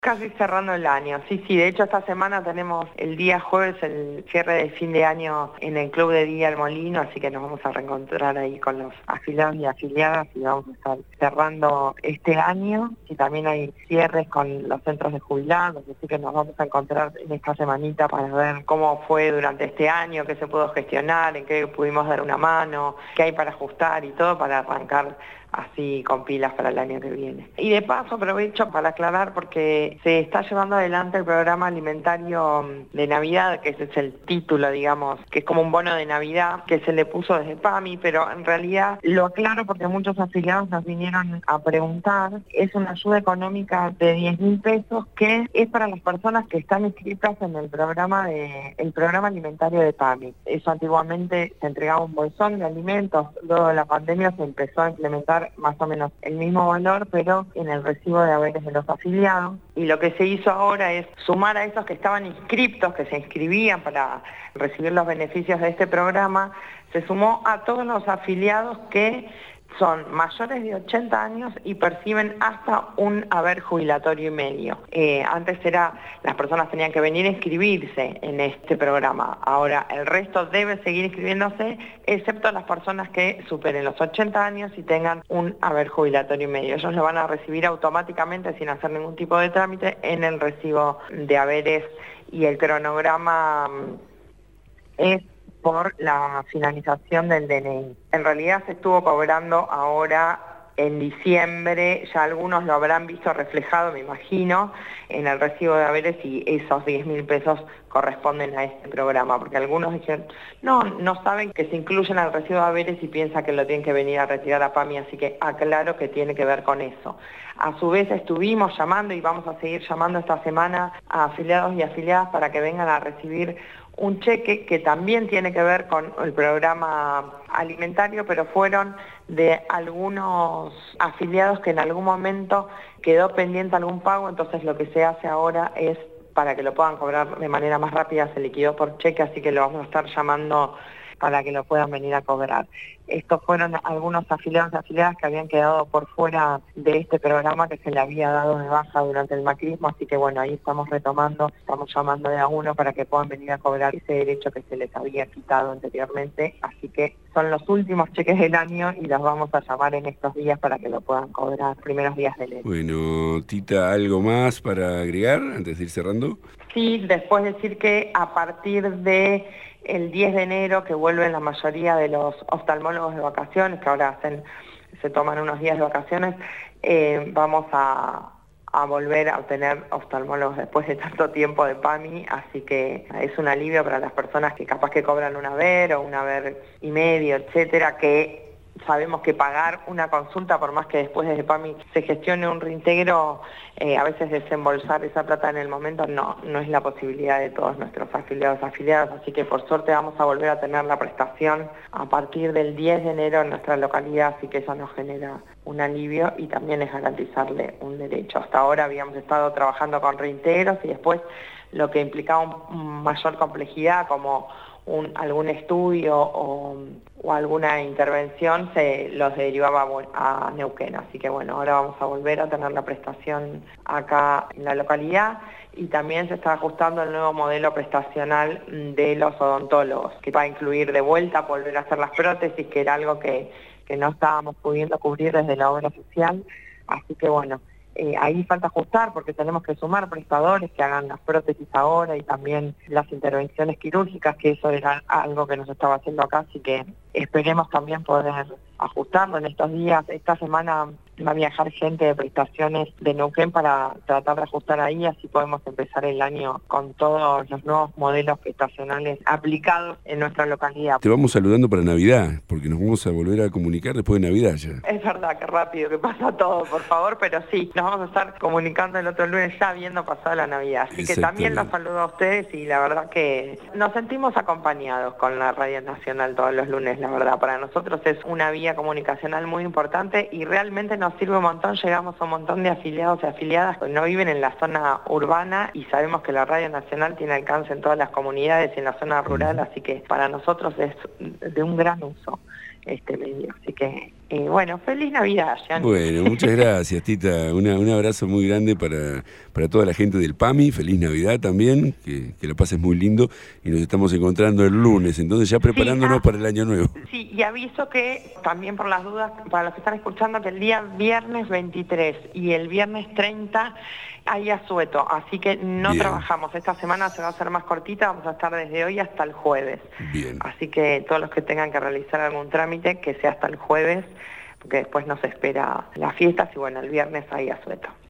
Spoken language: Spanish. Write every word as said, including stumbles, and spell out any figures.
Casi cerrando el año, sí, sí, de hecho esta semana tenemos el día jueves el cierre de fin de año en el Club de Día El Molino, así que nos vamos a reencontrar ahí con los afiliados y afiliadas y vamos a estar cerrando este año y también hay cierres con los centros de jubilados, así que nos vamos a encontrar en esta semanita para ver cómo fue durante este año, qué se pudo gestionar, en qué pudimos dar una mano, qué hay para ajustar y todo para arrancar así con pilas para el año que viene. Y de paso aprovecho para aclarar porque se está llevando adelante el programa alimentario de Navidad, que ese es el título, digamos, que es como un bono de Navidad que se le puso desde PAMI, pero en realidad lo aclaro porque muchos afiliados nos vinieron a preguntar. Es una ayuda económica de diez mil pesos que es para las personas que están inscritas en el programa de el programa alimentario de PAMI. Eso antiguamente se entregaba un bolsón de alimentos, luego de la pandemia se empezó a implementar más o menos el mismo valor, pero en el recibo de haberes de los afiliados. Y lo que se hizo ahora es sumar a esos que estaban inscriptos, que se inscribían para recibir los beneficios de este programa, se sumó a todos los afiliados que son mayores de ochenta años y perciben hasta un haber jubilatorio y medio. Eh, antes era, las personas tenían que venir a inscribirse en este programa. Ahora el resto debe seguir inscribiéndose, excepto las personas que superen los ochenta años y tengan un haber jubilatorio y medio. Ellos lo van a recibir automáticamente sin hacer ningún tipo de trámite en el recibo de haberes y el cronograma es por la finalización del D N I. En realidad se estuvo cobrando ahora en diciembre, ya algunos lo habrán visto reflejado, me imagino, en el recibo de haberes y esos diez mil pesos corresponden a este programa, porque algunos dijeron, no, no saben que se incluyen al recibo de haberes y piensan que lo tienen que venir a retirar a PAMI, así que aclaro que tiene que ver con eso. A su vez estuvimos llamando y vamos a seguir llamando esta semana a afiliados y afiliadas para que vengan a recibir un cheque que también tiene que ver con el programa alimentario, pero fueron de algunos afiliados que en algún momento quedó pendiente algún pago, entonces lo que se hace ahora es para que lo puedan cobrar de manera más rápida, se liquidó por cheque, así que lo vamos a estar llamando para que lo puedan venir a cobrar. Estos fueron algunos afiliados y afiliadas que habían quedado por fuera de este programa que se le había dado de baja durante el macrismo, así que bueno, ahí estamos retomando, estamos llamando de a uno para que puedan venir a cobrar ese derecho que se les había quitado anteriormente, así que son los últimos cheques del año y los vamos a llamar en estos días para que lo puedan cobrar primeros días del año. Bueno, Tita, ¿algo más para agregar antes de ir cerrando? Sí, después decir que a partir de el diez de enero, que vuelven la mayoría de los oftalmólogos de vacaciones, que ahora hacen, se toman unos días de vacaciones, eh, vamos a, a volver a obtener oftalmólogos después de tanto tiempo de PAMI, así que es un alivio para las personas que capaz que cobran un haber o un haber y medio, etcétera, que sabemos que pagar una consulta, por más que después desde PAMI se gestione un reintegro, eh, a veces desembolsar esa plata en el momento no, no es la posibilidad de todos nuestros afiliados afiliadas, así que por suerte vamos a volver a tener la prestación a partir del diez de enero en nuestra localidad, así que eso nos genera un alivio y también es garantizarle un derecho. Hasta ahora habíamos estado trabajando con reintegros y después lo que implicaba un mayor complejidad como Un, algún estudio o, o alguna intervención se los derivaba a Neuquén, así que bueno, ahora vamos a volver a tener la prestación acá en la localidad y también se está ajustando el nuevo modelo prestacional de los odontólogos, que va a incluir de vuelta volver a hacer las prótesis, que era algo que, que no estábamos pudiendo cubrir desde la obra social, así que bueno, Eh, ahí falta ajustar porque tenemos que sumar prestadores que hagan las prótesis ahora y también las intervenciones quirúrgicas, que eso era algo que nos estaba haciendo acá, así que esperemos también poder ajustarlo en estos días. Esta semana va a viajar gente de prestaciones de Neuquén para tratar de ajustar ahí, así podemos empezar el año con todos los nuevos modelos prestacionales aplicados en nuestra localidad. Te vamos saludando para Navidad, porque nos vamos a volver a comunicar después de Navidad ya. Es verdad, que rápido que pasa todo, por favor, pero sí, nos vamos a estar comunicando el otro lunes ya habiendo pasado la Navidad. Así que también los saludo a ustedes y la verdad que nos sentimos acompañados con la Radio Nacional todos los lunes, la verdad. Para nosotros es una vía comunicacional muy importante y realmente nos sirve un montón. Llegamos a un montón de afiliados y afiliadas que no viven en la zona urbana y sabemos que la Radio Nacional tiene alcance en todas las comunidades y en la zona rural, así que para nosotros es de un gran uso este medio. Así que Eh, bueno, feliz Navidad, Jan. Bueno, muchas gracias, Tita. Una, un abrazo muy grande para, para toda la gente del PAMI. Feliz Navidad también, que, que la pases muy lindo. Y nos estamos encontrando el lunes, entonces ya preparándonos Sí, ah, para el año nuevo. Sí, y aviso que, también por las dudas, para los que están escuchando, que el día viernes veintitrés y el viernes treinta hay asueto, así que no Bien. trabajamos. Esta semana se va a hacer más cortita, vamos a estar desde hoy hasta el jueves. Bien. Así que todos los que tengan que realizar algún trámite, que sea hasta el jueves, porque después nos espera las fiestas y bueno, el viernes hay asueto.